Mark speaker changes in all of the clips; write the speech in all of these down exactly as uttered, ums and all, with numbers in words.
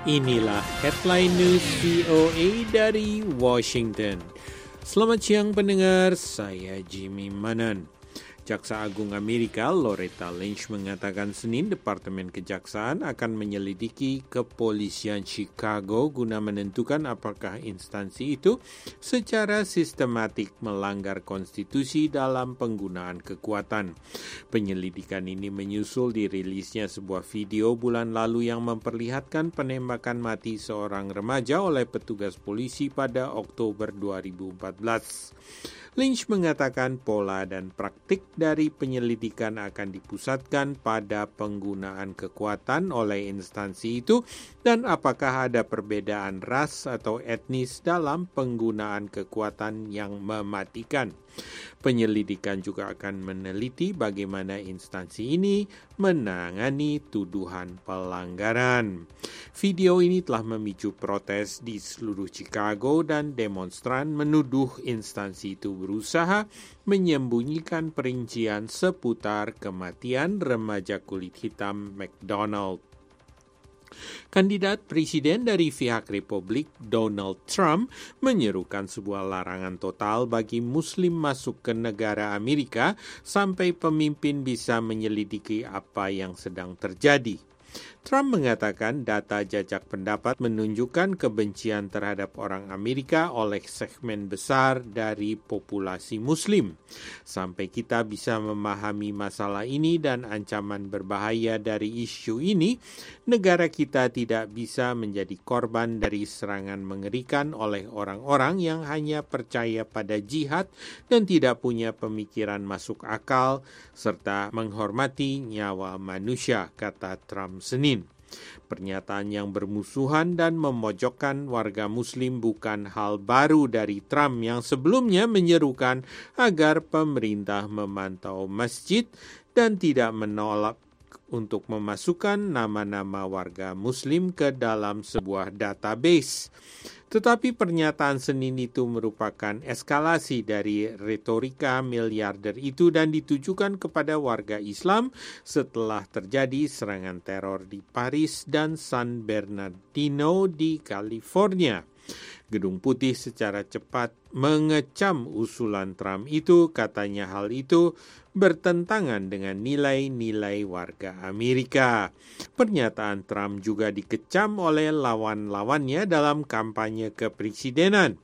Speaker 1: Inilah headline news V O A dari Washington. Selamat siang pendengar, saya Jimmy Manan. Jaksa Agung Amerika Loretta Lynch mengatakan Senin Departemen Kejaksaan akan menyelidiki kepolisian Chicago guna menentukan apakah instansi itu secara sistematik melanggar konstitusi dalam penggunaan kekuatan. Penyelidikan ini menyusul dirilisnya sebuah video bulan lalu yang memperlihatkan penembakan mati seorang remaja oleh petugas polisi pada Oktober dua ribu empat belas. Lynch mengatakan pola dan praktik dari penyelidikan akan dipusatkan pada penggunaan kekuatan oleh instansi itu dan apakah ada perbedaan ras atau etnis dalam penggunaan kekuatan yang mematikan. Penyelidikan juga akan meneliti bagaimana instansi ini menangani tuduhan pelanggaran. Video ini telah memicu protes di seluruh Chicago dan demonstran menuduh instansi itu berusaha menyembunyikan perincian seputar kematian remaja kulit hitam McDonald. Kandidat presiden dari pihak Republik, Donald Trump, menyerukan sebuah larangan total bagi Muslim masuk ke negara Amerika sampai pemimpin bisa menyelidiki apa yang sedang terjadi. Trump mengatakan data jajak pendapat menunjukkan kebencian terhadap orang Amerika oleh segmen besar dari populasi Muslim. Sampai kita bisa memahami masalah ini dan ancaman berbahaya dari isu ini, negara kita tidak bisa menjadi korban dari serangan mengerikan oleh orang-orang yang hanya percaya pada jihad dan tidak punya pemikiran masuk akal serta menghormati nyawa manusia, kata Trump Senin. Pernyataan yang bermusuhan dan memojokkan warga Muslim bukan hal baru dari Trump yang sebelumnya menyerukan agar pemerintah memantau masjid dan tidak menolak untuk memasukkan nama-nama warga Muslim ke dalam sebuah database. Tetapi pernyataan Senin itu merupakan eskalasi dari retorika miliarder itu dan ditujukan kepada warga Islam setelah terjadi serangan teror di Paris dan San Bernardino di California. Gedung Putih secara cepat mengecam usulan Trump itu, katanya hal itu bertentangan dengan nilai-nilai warga Amerika. Pernyataan Trump juga dikecam oleh lawan-lawannya dalam kampanye kepresidenan.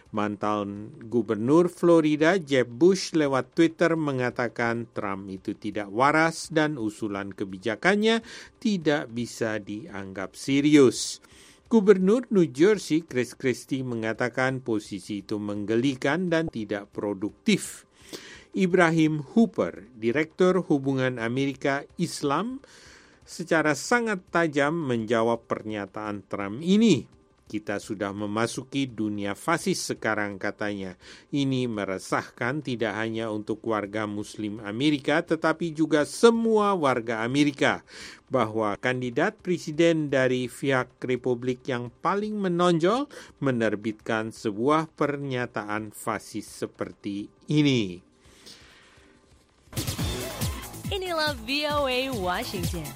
Speaker 1: Mantan Gubernur Florida Jeb Bush lewat Twitter mengatakan Trump itu tidak waras dan usulan kebijakannya tidak bisa dianggap serius. Gubernur New Jersey Chris Christie mengatakan posisi itu menggelikan dan tidak produktif. Ibrahim Hooper, Direktur Hubungan Amerika Islam, secara sangat tajam menjawab pernyataan Trump ini. Kita sudah memasuki dunia fasis sekarang, katanya. Ini meresahkan tidak hanya untuk warga Muslim Amerika, tetapi juga semua warga Amerika. Bahwa kandidat presiden dari pihak Republik yang paling menonjol menerbitkan sebuah pernyataan fasis seperti ini.
Speaker 2: Inilah V O A Washington.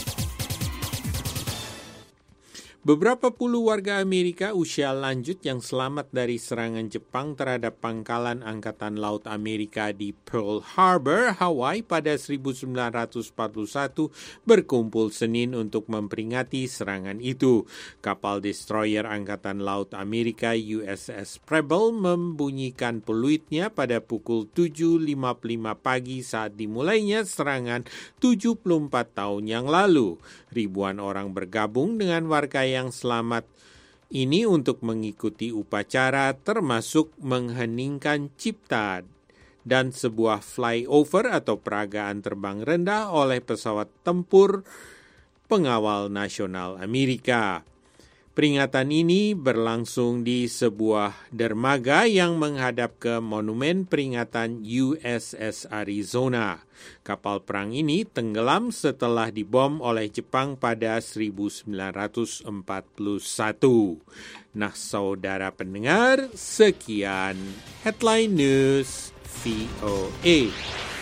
Speaker 1: Beberapa puluh warga Amerika usia lanjut yang selamat dari serangan Jepang terhadap pangkalan Angkatan Laut Amerika di Pearl Harbor, Hawaii pada seribu sembilan ratus empat puluh satu berkumpul Senin untuk memperingati serangan itu. Kapal destroyer Angkatan Laut Amerika U S S Preble membunyikan peluitnya pada pukul tujuh lima puluh lima pagi saat dimulainya serangan tujuh puluh empat tahun yang lalu. Ribuan orang bergabung dengan warga yang selamat ini untuk mengikuti upacara termasuk mengheningkan cipta dan sebuah flyover atau peragaan terbang rendah oleh pesawat tempur pengawal nasional Amerika. Peringatan ini berlangsung di sebuah dermaga yang menghadap ke monumen peringatan U S S Arizona. Kapal perang ini tenggelam setelah dibom oleh Jepang pada seribu sembilan ratus empat puluh satu. Nah, saudara pendengar, sekian Headline News V O A.